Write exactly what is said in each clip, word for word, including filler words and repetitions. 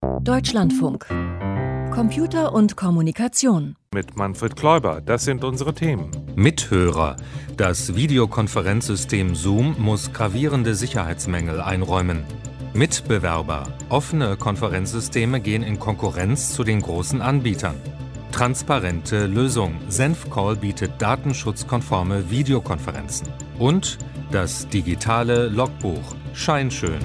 Deutschlandfunk. Computer und Kommunikation. Mit Manfred Kläuber, das sind unsere Themen. Mithörer. Das Videokonferenzsystem Zoom muss gravierende Sicherheitsmängel einräumen. Mitbewerber. Offene Konferenzsysteme gehen in Konkurrenz zu den großen Anbietern. Transparente Lösung. Senfcall bietet datenschutzkonforme Videokonferenzen. Und das digitale Logbuch. Scheinschön.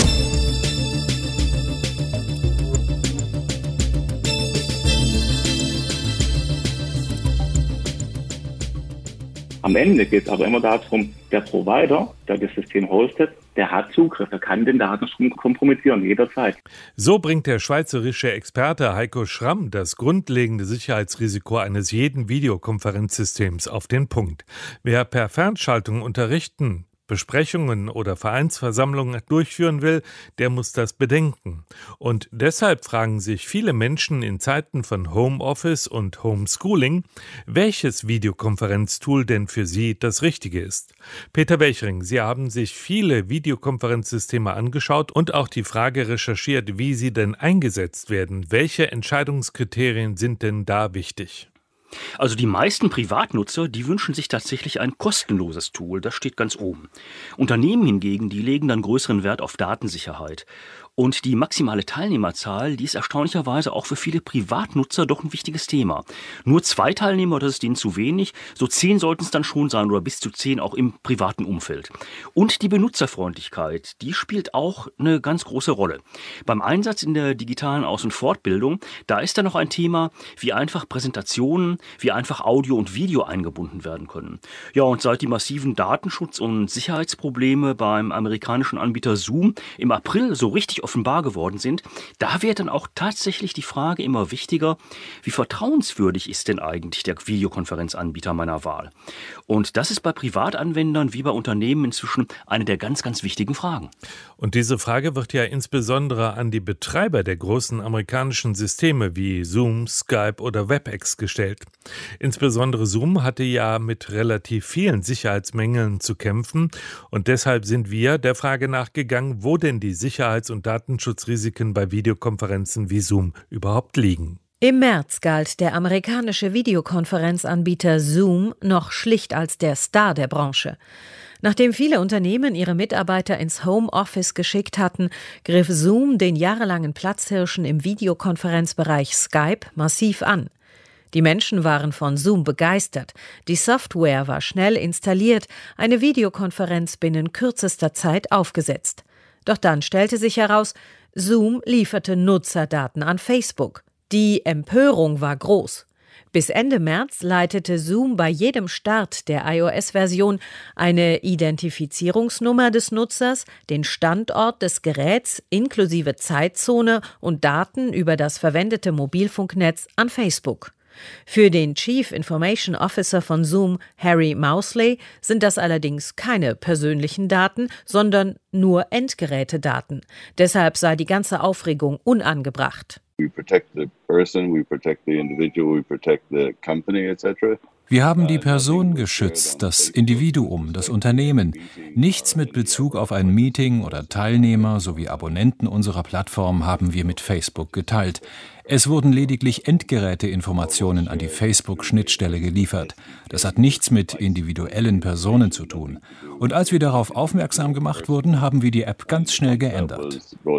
Am Ende geht es aber immer darum, der Provider, der das System hostet, der hat Zugriff, er kann den Datenstrom kompromittieren, jederzeit. So bringt der schweizerische Experte Heiko Schramm das grundlegende Sicherheitsrisiko eines jeden Videokonferenzsystems auf den Punkt. Wer per Fernschaltung unterrichten, Besprechungen oder Vereinsversammlungen durchführen will, der muss das bedenken. Und deshalb fragen sich viele Menschen in Zeiten von Homeoffice und Homeschooling, welches Videokonferenztool denn für sie das Richtige ist. Peter Welchering, Sie haben sich viele Videokonferenzsysteme angeschaut und auch die Frage recherchiert, wie sie denn eingesetzt werden. Welche Entscheidungskriterien sind denn da wichtig? Also die meisten Privatnutzer, die wünschen sich tatsächlich ein kostenloses Tool, das steht ganz oben. Unternehmen hingegen, die legen dann größeren Wert auf Datensicherheit. Und die maximale Teilnehmerzahl, die ist erstaunlicherweise auch für viele Privatnutzer doch ein wichtiges Thema. Nur zwei Teilnehmer, das ist denen zu wenig, so zehn sollten es dann schon sein oder bis zu zehn auch im privaten Umfeld. Und die Benutzerfreundlichkeit, die spielt auch eine ganz große Rolle. Beim Einsatz in der digitalen Aus- und Fortbildung, da ist dann noch ein Thema, wie einfach Präsentationen, wie einfach Audio und Video eingebunden werden können. Ja, und seit die massiven Datenschutz- und Sicherheitsprobleme beim amerikanischen Anbieter Zoom im April so richtig offenbar geworden sind, da wird dann auch tatsächlich die Frage immer wichtiger, wie vertrauenswürdig ist denn eigentlich der Videokonferenzanbieter meiner Wahl? Und das ist bei Privatanwendern wie bei Unternehmen inzwischen eine der ganz, ganz wichtigen Fragen. Und diese Frage wird ja insbesondere an die Betreiber der großen amerikanischen Systeme wie Zoom, Skype oder WebEx gestellt. Insbesondere Zoom hatte ja mit relativ vielen Sicherheitsmängeln zu kämpfen und deshalb sind wir der Frage nachgegangen, wo denn die Sicherheits- und Datenschutzrisiken bei Videokonferenzen wie Zoom überhaupt liegen. Im März galt der amerikanische Videokonferenzanbieter Zoom noch schlicht als der Star der Branche. Nachdem viele Unternehmen ihre Mitarbeiter ins Homeoffice geschickt hatten, griff Zoom den jahrelangen Platzhirschen im Videokonferenzbereich Skype massiv an. Die Menschen waren von Zoom begeistert. Die Software war schnell installiert, eine Videokonferenz binnen kürzester Zeit aufgesetzt. Doch dann stellte sich heraus, Zoom lieferte Nutzerdaten an Facebook. Die Empörung war groß. Bis Ende März leitete Zoom bei jedem Start der iOS-Version eine Identifizierungsnummer des Nutzers, den Standort des Geräts inklusive Zeitzone und Daten über das verwendete Mobilfunknetz an Facebook. Für den Chief Information Officer von Zoom, Harry Mousley, sind das allerdings keine persönlichen Daten, sondern nur Endgerätedaten. Deshalb sei die ganze Aufregung unangebracht. We protect the person, we protect the individual, we protect the company, et cetera. Wir haben die Person geschützt, das Individuum, das Unternehmen. Nichts mit Bezug auf ein Meeting oder Teilnehmer sowie Abonnenten unserer Plattform haben wir mit Facebook geteilt. Es wurden lediglich Endgeräteinformationen an die Facebook-Schnittstelle geliefert. Das hat nichts mit individuellen Personen zu tun. Und als wir darauf aufmerksam gemacht wurden, haben wir die App ganz schnell geändert.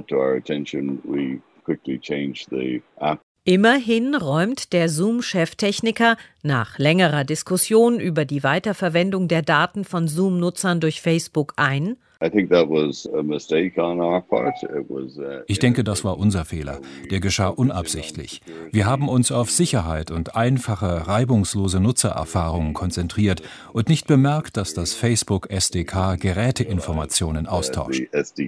Immerhin räumt der Zoom-Cheftechniker nach längerer Diskussion über die Weiterverwendung der Daten von Zoom-Nutzern durch Facebook ein: Ich denke, das war unser Fehler. Der geschah unabsichtlich. Wir haben uns auf Sicherheit und einfache, reibungslose Nutzererfahrungen konzentriert und nicht bemerkt, dass das Facebook S D K Geräteinformationen austauscht.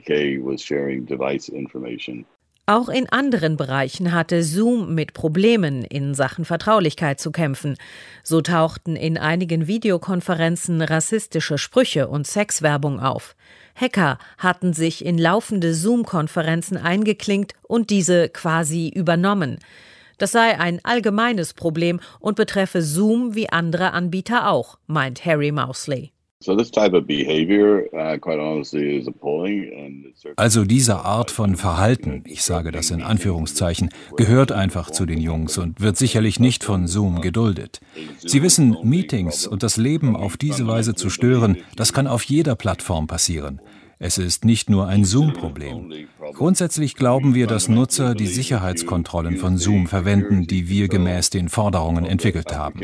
Auch in anderen Bereichen hatte Zoom mit Problemen in Sachen Vertraulichkeit zu kämpfen. So tauchten in einigen Videokonferenzen rassistische Sprüche und Sexwerbung auf. Hacker hatten sich in laufende Zoom-Konferenzen eingeklinkt und diese quasi übernommen. Das sei ein allgemeines Problem und betreffe Zoom wie andere Anbieter auch, meint Harry Mousley. Also diese Art von Verhalten, ich sage das in Anführungszeichen, gehört einfach zu den Jungs und wird sicherlich nicht von Zoom geduldet. Sie wissen, Meetings und das Leben auf diese Weise zu stören, das kann auf jeder Plattform passieren. Es ist nicht nur ein Zoom-Problem. Grundsätzlich glauben wir, dass Nutzer die Sicherheitskontrollen von Zoom verwenden, die wir gemäß den Forderungen entwickelt haben.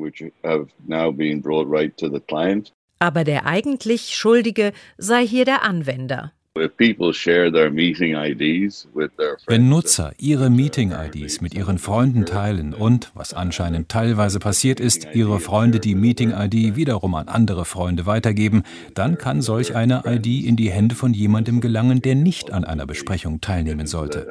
Aber der eigentlich Schuldige sei hier der Anwender. Wenn Nutzer ihre Meeting-I Ds mit ihren Freunden teilen und, was anscheinend teilweise passiert ist, ihre Freunde die Meeting-I D wiederum an andere Freunde weitergeben, dann kann solch eine I D in die Hände von jemandem gelangen, der nicht an einer Besprechung teilnehmen sollte.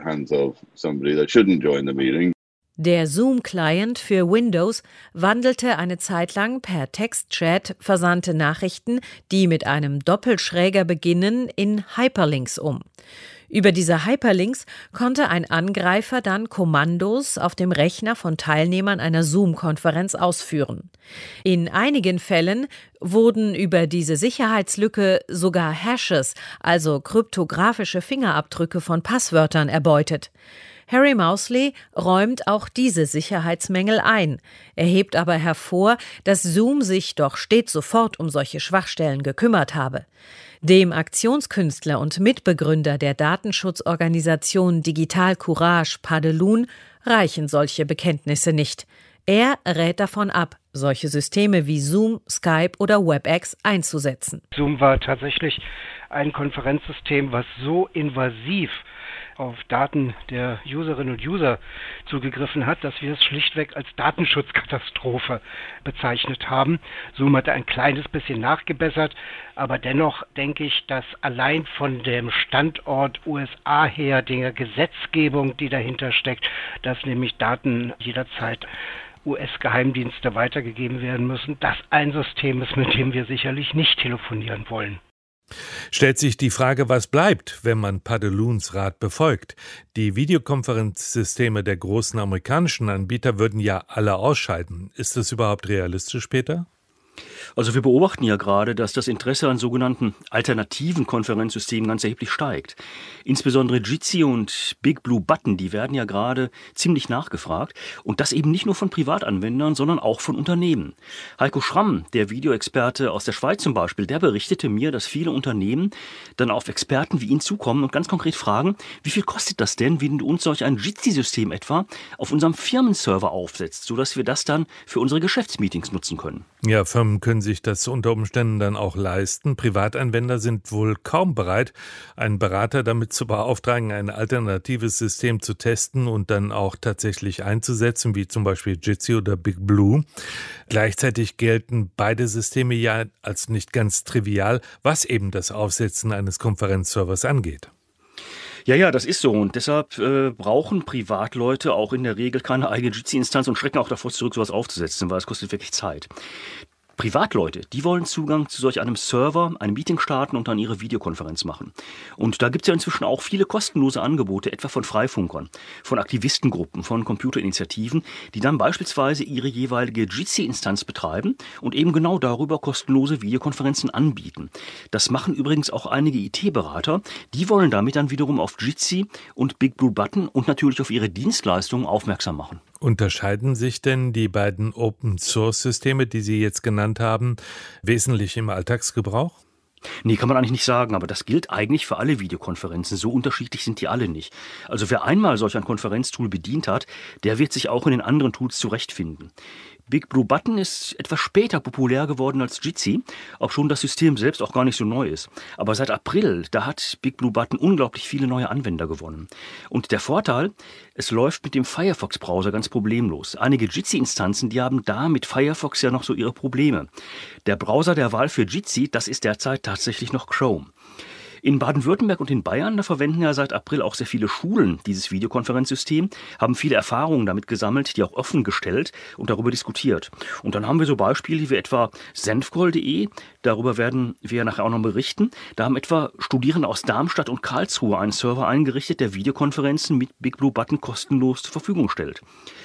Der Zoom-Client für Windows wandelte eine Zeit lang per Textchat versandte Nachrichten, die mit einem Doppelschräger beginnen, in Hyperlinks um. Über diese Hyperlinks konnte ein Angreifer dann Kommandos auf dem Rechner von Teilnehmern einer Zoom-Konferenz ausführen. In einigen Fällen wurden über diese Sicherheitslücke sogar Hashes, also kryptografische Fingerabdrücke von Passwörtern, erbeutet. Harry Mousley räumt auch diese Sicherheitsmängel ein. Er hebt aber hervor, dass Zoom sich doch stets sofort um solche Schwachstellen gekümmert habe. Dem Aktionskünstler und Mitbegründer der Datenschutzorganisation Digital Courage Padelun reichen solche Bekenntnisse nicht. Er rät davon ab, solche Systeme wie Zoom, Skype oder WebEx einzusetzen. Zoom war tatsächlich ein Konferenzsystem, was so invasiv auf Daten der Userinnen und User zugegriffen hat, dass wir es schlichtweg als Datenschutzkatastrophe bezeichnet haben. Zoom hatte ein kleines bisschen nachgebessert, aber dennoch denke ich, dass allein von dem Standort U S A her, der Gesetzgebung, die dahinter steckt, dass nämlich Daten jederzeit U S-Geheimdienste weitergegeben werden müssen, das ein System ist, mit dem wir sicherlich nicht telefonieren wollen. Stellt sich die Frage, was bleibt, wenn man Padeluns Rat befolgt? Die Videokonferenzsysteme der großen amerikanischen Anbieter würden ja alle ausschalten. Ist das überhaupt realistisch, Peter? Also wir beobachten ja gerade, dass das Interesse an sogenannten alternativen Konferenzsystemen ganz erheblich steigt. Insbesondere Jitsi und Big Blue Button, die werden ja gerade ziemlich nachgefragt. Und das eben nicht nur von Privatanwendern, sondern auch von Unternehmen. Heiko Schramm, der Videoexperte aus der Schweiz zum Beispiel, der berichtete mir, dass viele Unternehmen dann auf Experten wie ihn zukommen und ganz konkret fragen, wie viel kostet das denn, wenn du uns solch ein Jitsi-System etwa auf unserem Firmenserver aufsetzt, sodass wir das dann für unsere Geschäftsmeetings nutzen können. Ja, Firmen können sich das unter Umständen dann auch leisten. Privatanwender sind wohl kaum bereit, einen Berater damit zu beauftragen, ein alternatives System zu testen und dann auch tatsächlich einzusetzen, wie zum Beispiel Jitsi oder Big Blue. Gleichzeitig gelten beide Systeme ja als nicht ganz trivial, was eben das Aufsetzen eines Konferenzservers angeht. Ja, ja, das ist so und deshalb äh, brauchen Privatleute auch in der Regel keine eigene Jitsi-Instanz und schrecken auch davor zurück, sowas aufzusetzen, weil es kostet wirklich Zeit. Privatleute, die wollen Zugang zu solch einem Server, ein Meeting starten und dann ihre Videokonferenz machen. Und da gibt es ja inzwischen auch viele kostenlose Angebote, etwa von Freifunkern, von Aktivistengruppen, von Computerinitiativen, die dann beispielsweise ihre jeweilige Jitsi-Instanz betreiben und eben genau darüber kostenlose Videokonferenzen anbieten. Das machen übrigens auch einige I T-Berater, die wollen damit dann wiederum auf Jitsi und Big Blue Button und natürlich auf ihre Dienstleistungen aufmerksam machen. Unterscheiden sich denn die beiden Open-Source-Systeme, die Sie jetzt genannt haben, wesentlich im Alltagsgebrauch? Nee, kann man eigentlich nicht sagen, aber das gilt eigentlich für alle Videokonferenzen. So unterschiedlich sind die alle nicht. Also wer einmal solch ein Konferenztool bedient hat, der wird sich auch in den anderen Tools zurechtfinden. Big Blue Button ist etwas später populär geworden als Jitsi, obschon das System selbst auch gar nicht so neu ist. Aber seit April, da hat Big Blue Button unglaublich viele neue Anwender gewonnen. Und der Vorteil, es läuft mit dem Firefox-Browser ganz problemlos. Einige Jitsi-Instanzen, die haben da mit Firefox ja noch so ihre Probleme. Der Browser der Wahl für Jitsi, das ist derzeit tatsächlich noch Chrome. In Baden-Württemberg und in Bayern, da verwenden ja seit April auch sehr viele Schulen dieses Videokonferenzsystem, haben viele Erfahrungen damit gesammelt, die auch offen gestellt und darüber diskutiert. Und dann haben wir so Beispiele wie etwa senfgold punkt de, darüber werden wir nachher auch noch berichten. Da haben etwa Studierende aus Darmstadt und Karlsruhe einen Server eingerichtet, der Videokonferenzen mit Big Blue Button kostenlos zur Verfügung stellt.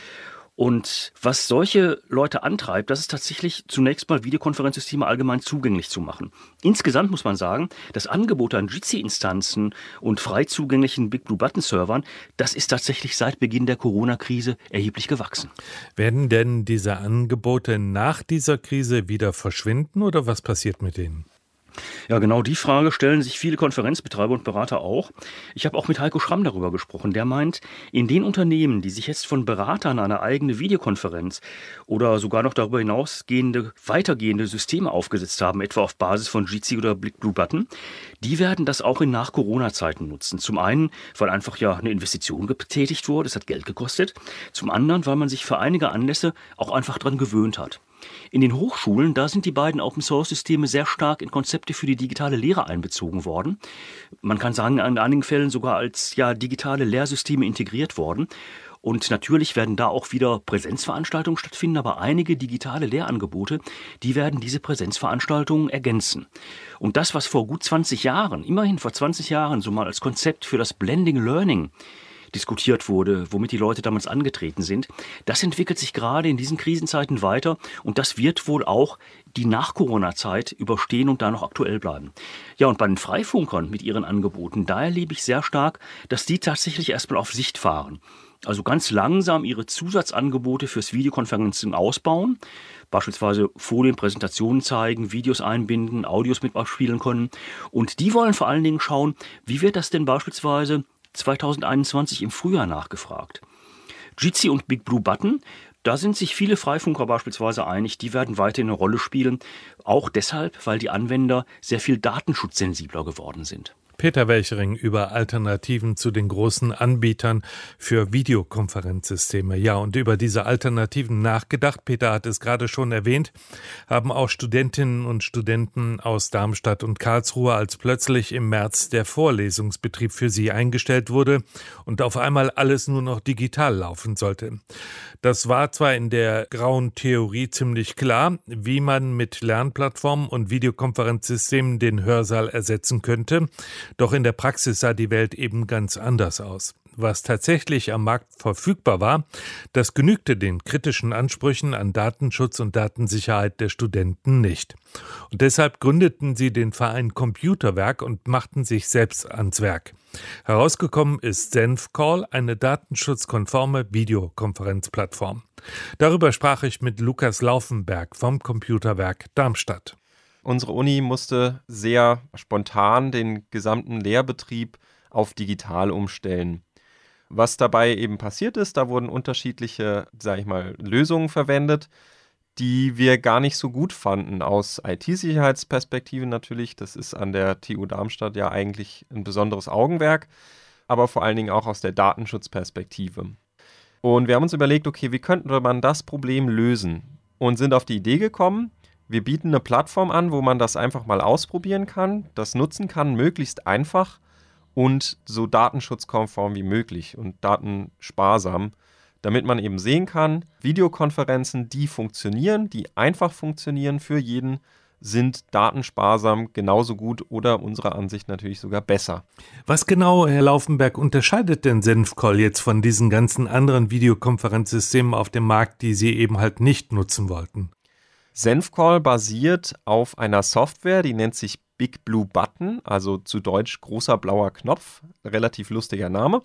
Und was solche Leute antreibt, das ist tatsächlich zunächst mal Videokonferenzsysteme allgemein zugänglich zu machen. Insgesamt muss man sagen, das Angebot an Jitsi-Instanzen und frei zugänglichen Big Blue Button Servern, das ist tatsächlich seit Beginn der Corona-Krise erheblich gewachsen. Werden denn diese Angebote nach dieser Krise wieder verschwinden oder was passiert mit denen? Ja, genau die Frage stellen sich viele Konferenzbetreiber und Berater auch. Ich habe auch mit Heiko Schramm darüber gesprochen. Der meint, in den Unternehmen, die sich jetzt von Beratern eine eigene Videokonferenz oder sogar noch darüber hinausgehende, weitergehende Systeme aufgesetzt haben, etwa auf Basis von Jitsi oder Big Blue Button, die werden das auch in Nach-Corona-Zeiten nutzen. Zum einen, weil einfach ja eine Investition getätigt wurde, es hat Geld gekostet. Zum anderen, weil man sich für einige Anlässe auch einfach dran gewöhnt hat. In den Hochschulen, da sind die beiden Open-Source-Systeme sehr stark in Konzepte für die digitale Lehre einbezogen worden. Man kann sagen, in einigen Fällen sogar als ja, digitale Lehrsysteme integriert worden. Und natürlich werden da auch wieder Präsenzveranstaltungen stattfinden, aber einige digitale Lehrangebote, die werden diese Präsenzveranstaltungen ergänzen. Und das, was vor gut zwanzig Jahren, immerhin vor zwanzig Jahren, so mal als Konzept für das Blending Learning diskutiert wurde, womit die Leute damals angetreten sind. Das entwickelt sich gerade in diesen Krisenzeiten weiter und das wird wohl auch die Nach-Corona-Zeit überstehen und da noch aktuell bleiben. Ja, und bei den Freifunkern mit ihren Angeboten, da erlebe ich sehr stark, dass die tatsächlich erstmal auf Sicht fahren. Also ganz langsam ihre Zusatzangebote fürs Videokonferenzen ausbauen, beispielsweise Folien, Präsentationen zeigen, Videos einbinden, Audios mit abspielen können. Und die wollen vor allen Dingen schauen, wie wird das denn beispielsweise zwanzig einundzwanzig im Frühjahr nachgefragt. Jitsi und Big Blue Button, da sind sich viele Freifunker beispielsweise einig, die werden weiterhin eine Rolle spielen, auch deshalb, weil die Anwender sehr viel datenschutzsensibler geworden sind. Peter Welchering über Alternativen zu den großen Anbietern für Videokonferenzsysteme. Ja, und über diese Alternativen nachgedacht, Peter hat es gerade schon erwähnt, haben auch Studentinnen und Studenten aus Darmstadt und Karlsruhe, als plötzlich im März der Vorlesungsbetrieb für sie eingestellt wurde und auf einmal alles nur noch digital laufen sollte. Das war zwar in der grauen Theorie ziemlich klar, wie man mit Lernplattformen und Videokonferenzsystemen den Hörsaal ersetzen könnte, doch in der Praxis sah die Welt eben ganz anders aus. Was tatsächlich am Markt verfügbar war, das genügte den kritischen Ansprüchen an Datenschutz und Datensicherheit der Studenten nicht. Und deshalb gründeten sie den Verein Computerwerk und machten sich selbst ans Werk. Herausgekommen ist ZenfCall, eine datenschutzkonforme Videokonferenzplattform. Darüber sprach ich mit Lukas Laufenberg vom Computerwerk Darmstadt. Unsere Uni musste sehr spontan den gesamten Lehrbetrieb auf digital umstellen. Was dabei eben passiert ist, da wurden unterschiedliche, sage ich mal, Lösungen verwendet, die wir gar nicht so gut fanden aus I T-Sicherheitsperspektive natürlich. Das ist an der T U Darmstadt ja eigentlich ein besonderes Augenmerk, aber vor allen Dingen auch aus der Datenschutzperspektive. Und wir haben uns überlegt, okay, wie könnte man das Problem lösen? Und sind auf die Idee gekommen, wir bieten eine Plattform an, wo man das einfach mal ausprobieren kann, das nutzen kann, möglichst einfach und so datenschutzkonform wie möglich und datensparsam, damit man eben sehen kann, Videokonferenzen, die funktionieren, die einfach funktionieren für jeden, sind datensparsam genauso gut oder unserer Ansicht natürlich sogar besser. Was genau, Herr Laufenberg, unterscheidet denn ZenfCall jetzt von diesen ganzen anderen Videokonferenzsystemen auf dem Markt, die Sie eben halt nicht nutzen wollten? ZenfCall basiert auf einer Software, die nennt sich Big Blue Button, also zu Deutsch großer blauer Knopf, relativ lustiger Name.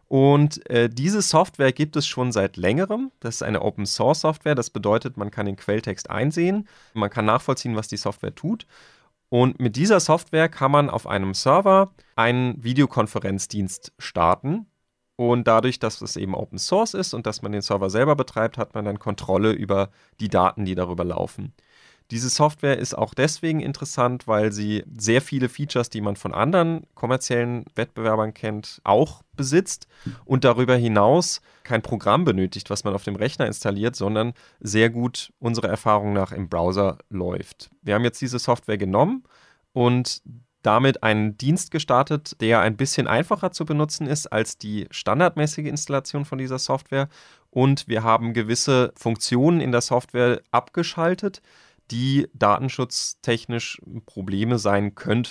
Und äh, diese Software gibt es schon seit längerem. Das ist eine Open-Source-Software, das bedeutet, man kann den Quelltext einsehen, man kann nachvollziehen, was die Software tut. Und mit dieser Software kann man auf einem Server einen Videokonferenzdienst starten. Und dadurch, dass es eben Open Source ist und dass man den Server selber betreibt, hat man dann Kontrolle über die Daten, die darüber laufen. Diese Software ist auch deswegen interessant, weil sie sehr viele Features, die man von anderen kommerziellen Wettbewerbern kennt, auch besitzt und darüber hinaus kein Programm benötigt, was man auf dem Rechner installiert, sondern sehr gut unserer Erfahrung nach im Browser läuft. Wir haben jetzt diese Software genommen und damit einen Dienst gestartet, der ein bisschen einfacher zu benutzen ist als die standardmäßige Installation von dieser Software. Und wir haben gewisse Funktionen in der Software abgeschaltet, die datenschutztechnisch Probleme sein könnten.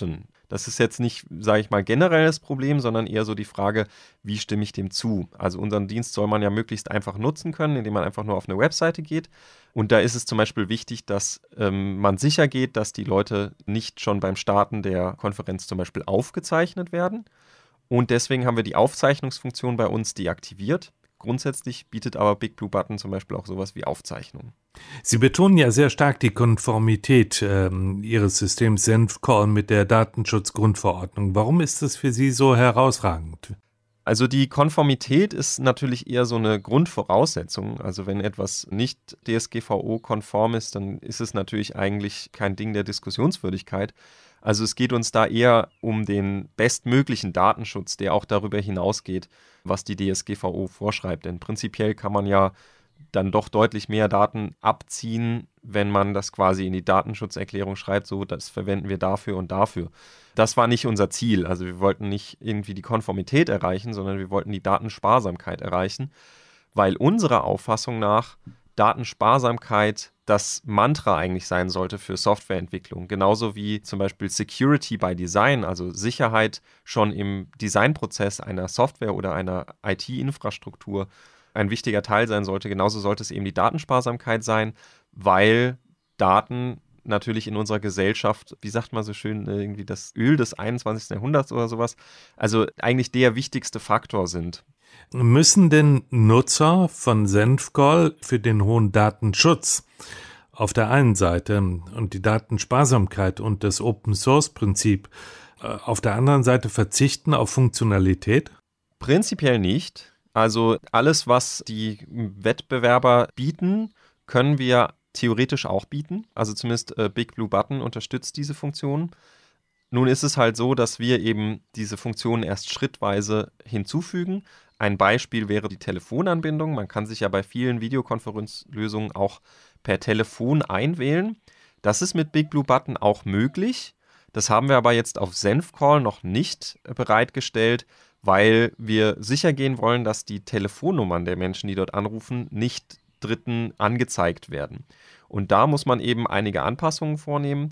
Das ist jetzt nicht, sage ich mal, generelles Problem, sondern eher so die Frage, wie stimme ich dem zu? Also unseren Dienst soll man ja möglichst einfach nutzen können, indem man einfach nur auf eine Webseite geht. Und da ist es zum Beispiel wichtig, dass ähm, man sicher geht, dass die Leute nicht schon beim Starten der Konferenz zum Beispiel aufgezeichnet werden. Und deswegen haben wir die Aufzeichnungsfunktion bei uns deaktiviert. Grundsätzlich bietet aber BigBlueButton zum Beispiel auch sowas wie Aufzeichnungen. Sie betonen ja sehr stark die Konformität äh, Ihres Systems ZenfCall mit der Datenschutzgrundverordnung. Warum ist das für Sie so herausragend? Also die Konformität ist natürlich eher so eine Grundvoraussetzung. Also wenn etwas nicht D S G V O-konform ist, dann ist es natürlich eigentlich kein Ding der Diskussionswürdigkeit. Also es geht uns da eher um den bestmöglichen Datenschutz, der auch darüber hinausgeht, was die D S G V O vorschreibt. Denn prinzipiell kann man ja dann doch deutlich mehr Daten abziehen, wenn man das quasi in die Datenschutzerklärung schreibt, so das verwenden wir dafür und dafür. Das war nicht unser Ziel. Also wir wollten nicht irgendwie die Konformität erreichen, sondern wir wollten die Datensparsamkeit erreichen, weil unserer Auffassung nach Datensparsamkeit das Mantra eigentlich sein sollte für Softwareentwicklung. Genauso wie zum Beispiel Security by Design, also Sicherheit schon im Designprozess einer Software oder einer I T-Infrastruktur ein wichtiger Teil sein sollte. Genauso sollte es eben die Datensparsamkeit sein, weil Daten natürlich in unserer Gesellschaft, wie sagt man so schön, irgendwie das Öl des einundzwanzigsten Jahrhunderts oder sowas, also eigentlich der wichtigste Faktor sind. Müssen denn Nutzer von ZenfCall für den hohen Datenschutz auf der einen Seite und die Datensparsamkeit und das Open-Source-Prinzip auf der anderen Seite verzichten auf Funktionalität? Prinzipiell nicht. Also alles, was die Wettbewerber bieten, können wir theoretisch auch bieten. Also zumindest äh, BigBlueButton unterstützt diese Funktion. Nun ist es halt so, dass wir eben diese Funktionen erst schrittweise hinzufügen. Ein Beispiel wäre die Telefonanbindung. Man kann sich ja bei vielen Videokonferenzlösungen auch per Telefon einwählen. Das ist mit BigBlueButton auch möglich. Das haben wir aber jetzt auf ZenfCall noch nicht bereitgestellt, weil wir sicher gehen wollen, dass die Telefonnummern der Menschen, die dort anrufen, nicht Dritten angezeigt werden. Und da muss man eben einige Anpassungen vornehmen.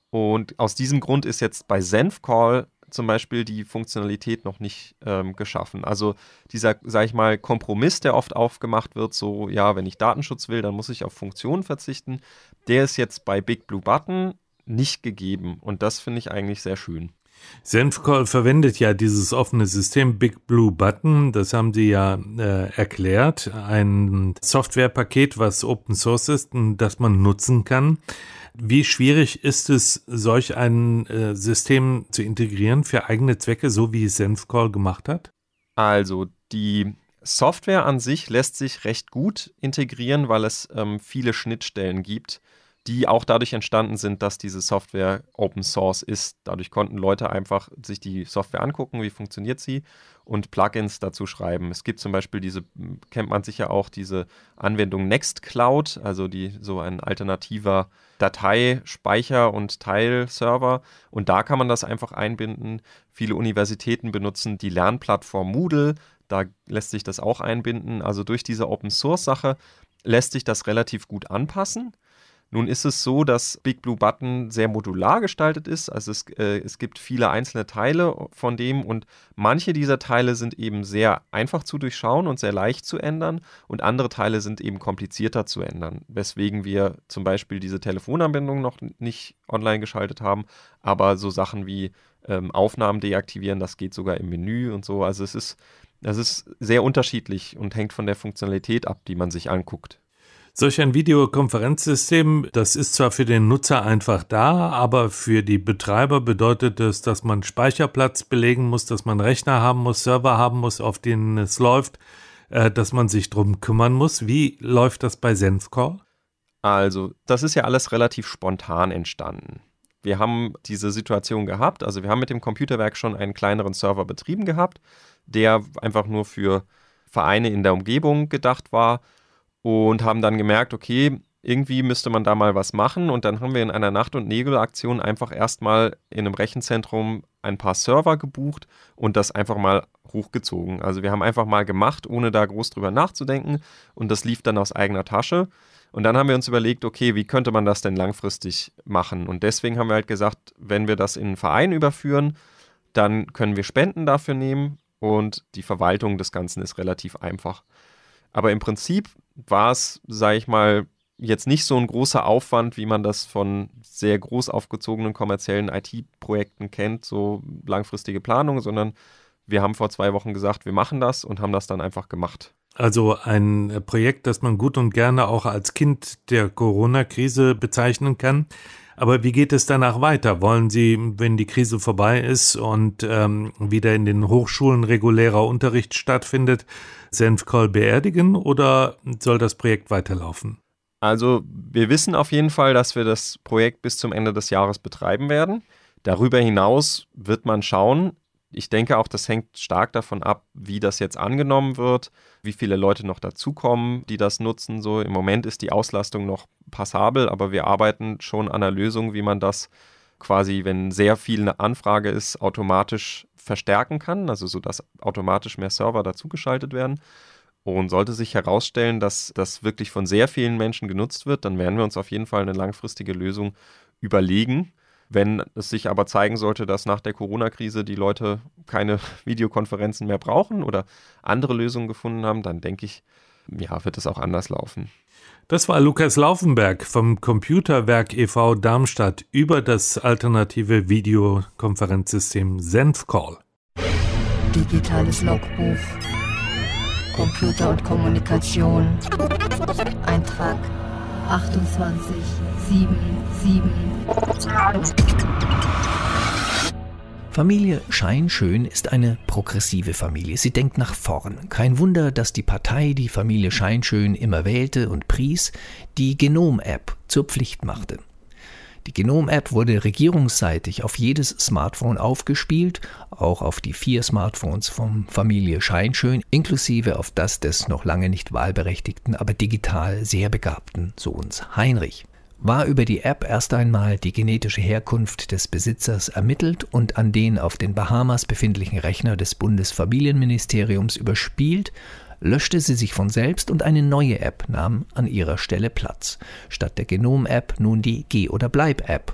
Und aus diesem Grund ist jetzt bei ZenfCall zum Beispiel die Funktionalität noch nicht ähm, geschaffen. Also dieser, sage ich mal, Kompromiss, der oft aufgemacht wird, so, ja, wenn ich Datenschutz will, dann muss ich auf Funktionen verzichten, der ist jetzt bei BigBlueButton nicht gegeben. Und das finde ich eigentlich sehr schön. ZenfCall verwendet ja dieses offene System BigBlueButton, das haben Sie ja äh, erklärt, ein Softwarepaket, was Open Source ist und das man nutzen kann. Wie schwierig ist es, solch ein äh, System zu integrieren für eigene Zwecke, so wie es ZenfCall gemacht hat? Also die Software an sich lässt sich recht gut integrieren, weil es ähm, viele Schnittstellen gibt, die auch dadurch entstanden sind, dass diese Software Open Source ist. Dadurch konnten Leute einfach sich die Software angucken, wie funktioniert sie und Plugins dazu schreiben. Es gibt zum Beispiel diese, kennt man sicher auch, diese Anwendung Nextcloud, also die so ein alternativer Dateispeicher- und Teilserver. Und da kann man das einfach einbinden. Viele Universitäten benutzen die Lernplattform Moodle. Da lässt sich das auch einbinden. Also durch diese Open-Source-Sache lässt sich das relativ gut anpassen. Nun ist es so, dass BigBlueButton sehr modular gestaltet ist. Also es, äh, es gibt viele einzelne Teile von dem und manche dieser Teile sind eben sehr einfach zu durchschauen und sehr leicht zu ändern und andere Teile sind eben komplizierter zu ändern, weswegen wir zum Beispiel diese Telefonanbindung noch nicht online geschaltet haben, aber so Sachen wie ähm, Aufnahmen deaktivieren, das geht sogar im Menü und so. Also es ist, das ist sehr unterschiedlich und hängt von der Funktionalität ab, die man sich anguckt. Solch ein Videokonferenzsystem, das ist zwar für den Nutzer einfach da, aber für die Betreiber bedeutet es, dass man Speicherplatz belegen muss, dass man Rechner haben muss, Server haben muss, auf denen es läuft, äh, dass man sich drum kümmern muss. Wie läuft das bei ZenfCall? Also, das ist ja alles relativ spontan entstanden. Wir haben diese Situation gehabt, also wir haben mit dem Computerwerk schon einen kleineren Server betrieben gehabt, der einfach nur für Vereine in der Umgebung gedacht war. Und haben dann gemerkt, okay, irgendwie müsste man da mal was machen. Und dann haben wir in einer Nacht- und Nebel-Aktion einfach erstmal in einem Rechenzentrum ein paar Server gebucht und das einfach mal hochgezogen. Also wir haben einfach mal gemacht, ohne da groß drüber nachzudenken. Und das lief dann aus eigener Tasche. Und dann haben wir uns überlegt, okay, wie könnte man das denn langfristig machen? Und deswegen haben wir halt gesagt, wenn wir das in einen Verein überführen, dann können wir Spenden dafür nehmen und die Verwaltung des Ganzen ist relativ einfach. Aber im Prinzip war es, sage ich mal, jetzt nicht so ein großer Aufwand, wie man das von sehr groß aufgezogenen kommerziellen I T-Projekten kennt, so langfristige Planung, sondern wir haben vor zwei Wochen gesagt, wir machen das und haben das dann einfach gemacht. Also ein Projekt, das man gut und gerne auch als Kind der Corona-Krise bezeichnen kann. Aber wie geht es danach weiter? Wollen Sie, wenn die Krise vorbei ist und ähm, wieder in den Hochschulen regulärer Unterricht stattfindet, Senfcall beerdigen oder soll das Projekt weiterlaufen? Also wir wissen auf jeden Fall, dass wir das Projekt bis zum Ende des Jahres betreiben werden. Darüber hinaus wird man schauen. Ich denke auch, das hängt stark davon ab, wie das jetzt angenommen wird, wie viele Leute noch dazukommen, die das nutzen. So im Moment ist die Auslastung noch passabel, aber wir arbeiten schon an einer Lösung, wie man das quasi, wenn sehr viel eine Anfrage ist, automatisch verstärken kann, also so, dass automatisch mehr Server dazugeschaltet werden. Und sollte sich herausstellen, dass das wirklich von sehr vielen Menschen genutzt wird, dann werden wir uns auf jeden Fall eine langfristige Lösung überlegen. Wenn es sich aber zeigen sollte, dass nach der Corona-Krise die Leute keine Videokonferenzen mehr brauchen oder andere Lösungen gefunden haben, dann denke ich, ja, wird es auch anders laufen. Das war Lukas Laufenberg vom Computerwerk e V Darmstadt über das alternative Videokonferenzsystem Senfcall. Digitales Logbuch. Computer und Kommunikation. Eintrag achtundzwanzig sieben sieben. Familie Scheinschön ist eine progressive Familie. Sie denkt nach vorn. Kein Wunder, dass die Partei die Familie Scheinschön immer wählte und pries, die Genom-App zur Pflicht machte. Die Genom-App wurde regierungsseitig auf jedes Smartphone aufgespielt, auch auf die vier Smartphones von Familie Scheinschön, inklusive auf das des noch lange nicht wahlberechtigten, aber digital sehr begabten Sohns Heinrich. War über die App erst einmal die genetische Herkunft des Besitzers ermittelt und an den auf den Bahamas befindlichen Rechner des Bundesfamilienministeriums überspielt, löschte sie sich von selbst und eine neue App nahm an ihrer Stelle Platz. Statt der Genom-App nun die Geh- oder Bleib-App.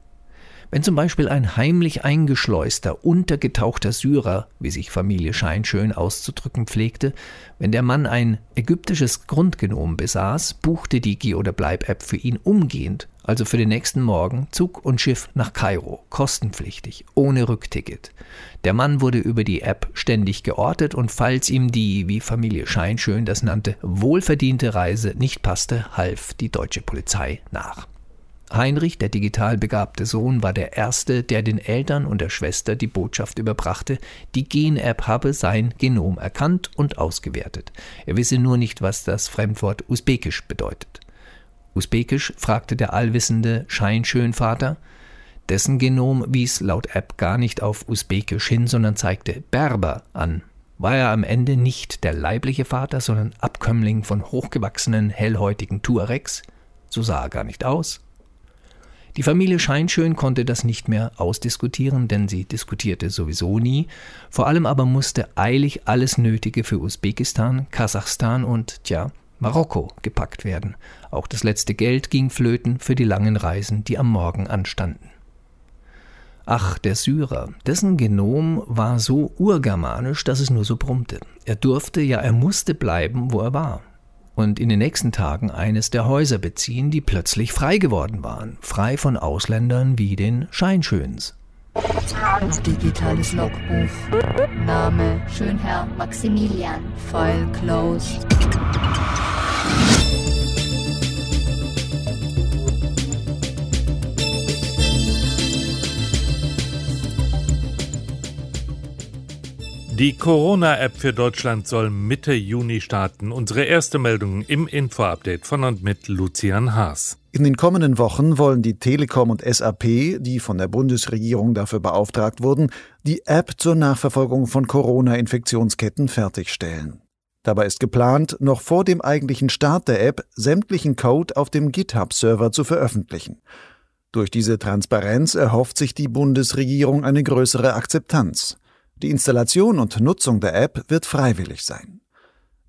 Wenn zum Beispiel ein heimlich eingeschleuster, untergetauchter Syrer, wie sich Familie Scheinschön auszudrücken pflegte, wenn der Mann ein ägyptisches Grundgenom besaß, buchte die Geh- oder Bleib-App für ihn umgehend, also für den nächsten Morgen, Zug und Schiff nach Kairo, kostenpflichtig, ohne Rückticket. Der Mann wurde über die App ständig geortet und falls ihm die, wie Familie Scheinschön das nannte, wohlverdiente Reise nicht passte, half die deutsche Polizei nach. Heinrich, der digital begabte Sohn, war der Erste, der den Eltern und der Schwester die Botschaft überbrachte, die Gen-App habe sein Genom erkannt und ausgewertet. Er wisse nur nicht, was das Fremdwort Usbekisch bedeutet. Usbekisch, fragte der allwissende Scheinschön-Vater. Dessen Genom wies laut App gar nicht auf Usbekisch hin, sondern zeigte Berber an. War er am Ende nicht der leibliche Vater, sondern Abkömmling von hochgewachsenen, hellhäutigen Tuaregs? So sah er gar nicht aus. Die Familie Scheinschön konnte das nicht mehr ausdiskutieren, denn sie diskutierte sowieso nie. Vor allem aber musste eilig alles Nötige für Usbekistan, Kasachstan und, tja, Marokko gepackt werden. Auch das letzte Geld ging flöten für die langen Reisen, die am Morgen anstanden. Ach, der Syrer, dessen Genom war so urgermanisch, dass es nur so brummte. Er durfte, ja er musste bleiben, wo er war. Und in den nächsten Tagen eines der Häuser beziehen, die plötzlich frei geworden waren. Frei von Ausländern wie den Scheinschöns. Digitales Logbuch. Name Schönherr Maximilian. File closed. Die Corona-App für Deutschland soll Mitte Juni starten. Unsere erste Meldung im Info-Update von und mit Lucian Haas. In den kommenden Wochen wollen die Telekom und S A P, die von der Bundesregierung dafür beauftragt wurden, die App zur Nachverfolgung von Corona-Infektionsketten fertigstellen. Dabei ist geplant, noch vor dem eigentlichen Start der App sämtlichen Code auf dem GitHub-Server zu veröffentlichen. Durch diese Transparenz erhofft sich die Bundesregierung eine größere Akzeptanz. Die Installation und Nutzung der App wird freiwillig sein.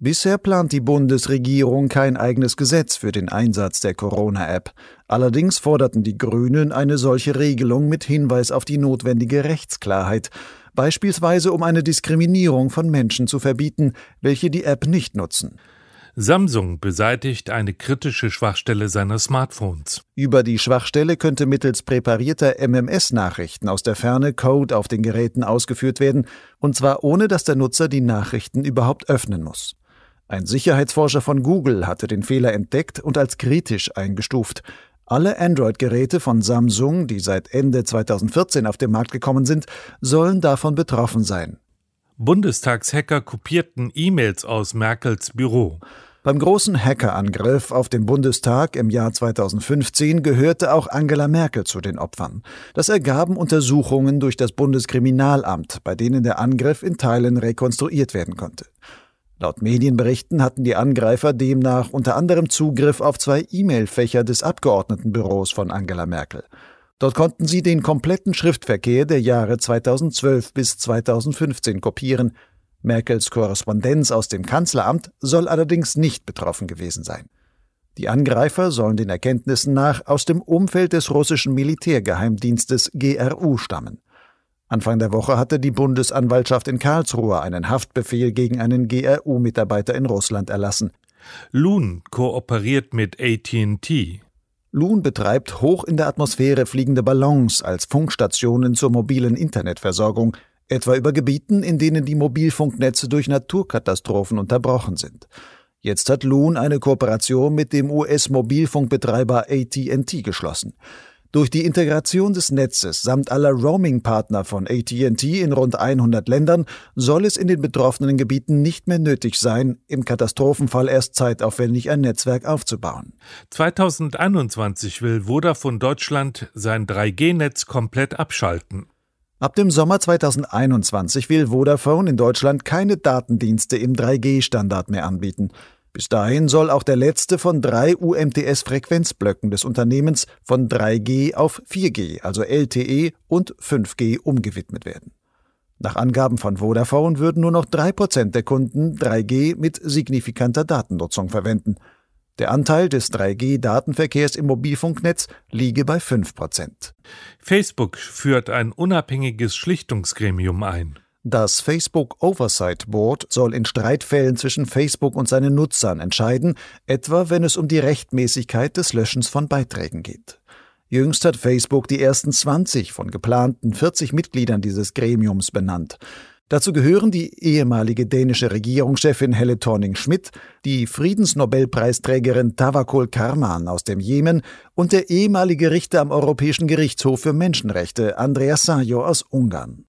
Bisher plant die Bundesregierung kein eigenes Gesetz für den Einsatz der Corona-App. Allerdings forderten die Grünen eine solche Regelung mit Hinweis auf die notwendige Rechtsklarheit, beispielsweise um eine Diskriminierung von Menschen zu verbieten, welche die App nicht nutzen. Samsung beseitigt eine kritische Schwachstelle seiner Smartphones. Über die Schwachstelle könnte mittels präparierter M M S-Nachrichten aus der Ferne Code auf den Geräten ausgeführt werden, und zwar ohne, dass der Nutzer die Nachrichten überhaupt öffnen muss. Ein Sicherheitsforscher von Google hatte den Fehler entdeckt und als kritisch eingestuft. Alle Android-Geräte von Samsung, die seit Ende zweitausendvierzehn auf den Markt gekommen sind, sollen davon betroffen sein. Bundestagshacker kopierten E-Mails aus Merkels Büro. Beim großen Hackerangriff auf den Bundestag im Jahr zweitausendfünfzehn gehörte auch Angela Merkel zu den Opfern. Das ergaben Untersuchungen durch das Bundeskriminalamt, bei denen der Angriff in Teilen rekonstruiert werden konnte. Laut Medienberichten hatten die Angreifer demnach unter anderem Zugriff auf zwei E-Mail-Fächer des Abgeordnetenbüros von Angela Merkel. Dort konnten sie den kompletten Schriftverkehr der Jahre zweitausendzwölf bis zweitausendfünfzehn kopieren. Merkels Korrespondenz aus dem Kanzleramt soll allerdings nicht betroffen gewesen sein. Die Angreifer sollen den Erkenntnissen nach aus dem Umfeld des russischen Militärgeheimdienstes G R U stammen. Anfang der Woche hatte die Bundesanwaltschaft in Karlsruhe einen Haftbefehl gegen einen G R U-Mitarbeiter in Russland erlassen. Loon kooperiert mit A T and T. Loon betreibt hoch in der Atmosphäre fliegende Ballons als Funkstationen zur mobilen Internetversorgung, etwa über Gebieten, in denen die Mobilfunknetze durch Naturkatastrophen unterbrochen sind. Jetzt hat Loon eine Kooperation mit dem U S-Mobilfunkbetreiber A T and T geschlossen. Durch die Integration des Netzes samt aller Roaming-Partner von A T and T in rund hundert Ländern soll es in den betroffenen Gebieten nicht mehr nötig sein, im Katastrophenfall erst zeitaufwendig ein Netzwerk aufzubauen. zweitausendeinundzwanzig will Vodafone Deutschland sein drei G Netz komplett abschalten. Ab dem Sommer zweitausendeinundzwanzig will Vodafone in Deutschland keine Datendienste im drei G Standard mehr anbieten. Bis dahin soll auch der letzte von drei U M T S-Frequenzblöcken des Unternehmens von drei G auf vier G, also L T E und fünf G, umgewidmet werden. Nach Angaben von Vodafone würden nur noch drei Prozent der Kunden drei G mit signifikanter Datennutzung verwenden. Der Anteil des drei G Datenverkehrs im Mobilfunknetz liege bei fünf Prozent. Facebook führt ein unabhängiges Schlichtungsgremium ein. Das Facebook Oversight Board soll in Streitfällen zwischen Facebook und seinen Nutzern entscheiden, etwa wenn es um die Rechtmäßigkeit des Löschens von Beiträgen geht. Jüngst hat Facebook die ersten zwanzig von geplanten vierzig Mitgliedern dieses Gremiums benannt. Dazu gehören die ehemalige dänische Regierungschefin Helle Thorning-Schmidt, die Friedensnobelpreisträgerin Tawakkol Karman aus dem Jemen und der ehemalige Richter am Europäischen Gerichtshof für Menschenrechte Andreas Szájo aus Ungarn.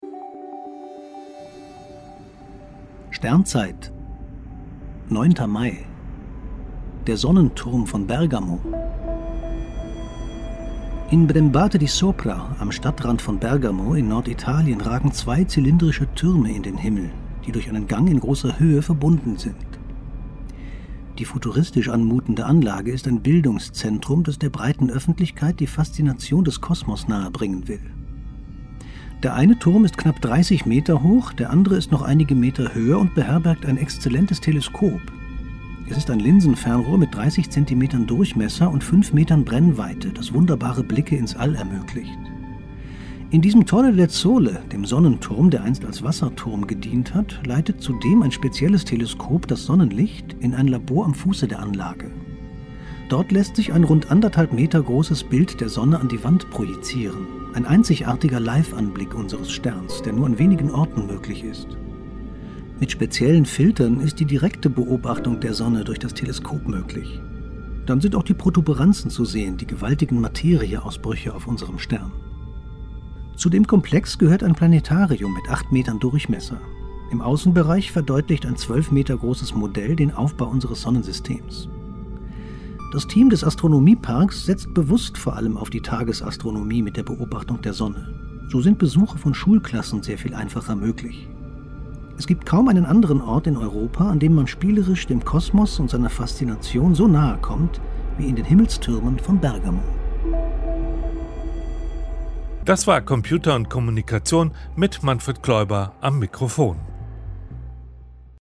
Sternzeit, neunter Mai. Der Sonnenturm von Bergamo. In Brembate di Sopra, am Stadtrand von Bergamo in Norditalien, ragen zwei zylindrische Türme in den Himmel, die durch einen Gang in großer Höhe verbunden sind. Die futuristisch anmutende Anlage ist ein Bildungszentrum, das der breiten Öffentlichkeit die Faszination des Kosmos nahebringen will. Der eine Turm ist knapp dreißig Meter hoch, der andere ist noch einige Meter höher und beherbergt ein exzellentes Teleskop. Es ist ein Linsenfernrohr mit dreißig Zentimetern Durchmesser und fünf Metern Brennweite, das wunderbare Blicke ins All ermöglicht. In diesem Torre del Sole, dem Sonnenturm, der einst als Wasserturm gedient hat, leitet zudem ein spezielles Teleskop das Sonnenlicht in ein Labor am Fuße der Anlage. Dort lässt sich ein rund anderthalb Meter großes Bild der Sonne an die Wand projizieren. Ein einzigartiger Live-Anblick unseres Sterns, der nur an wenigen Orten möglich ist. Mit speziellen Filtern ist die direkte Beobachtung der Sonne durch das Teleskop möglich. Dann sind auch die Protuberanzen zu sehen, die gewaltigen Materieausbrüche auf unserem Stern. Zu dem Komplex gehört ein Planetarium mit acht Metern Durchmesser. Im Außenbereich verdeutlicht ein zwölf Meter großes Modell den Aufbau unseres Sonnensystems. Das Team des Astronomieparks setzt bewusst vor allem auf die Tagesastronomie mit der Beobachtung der Sonne. So sind Besuche von Schulklassen sehr viel einfacher möglich. Es gibt kaum einen anderen Ort in Europa, an dem man spielerisch dem Kosmos und seiner Faszination so nahe kommt, wie in den Himmelstürmen von Bergamo. Das war Computer und Kommunikation mit Manfred Kläuber am Mikrofon.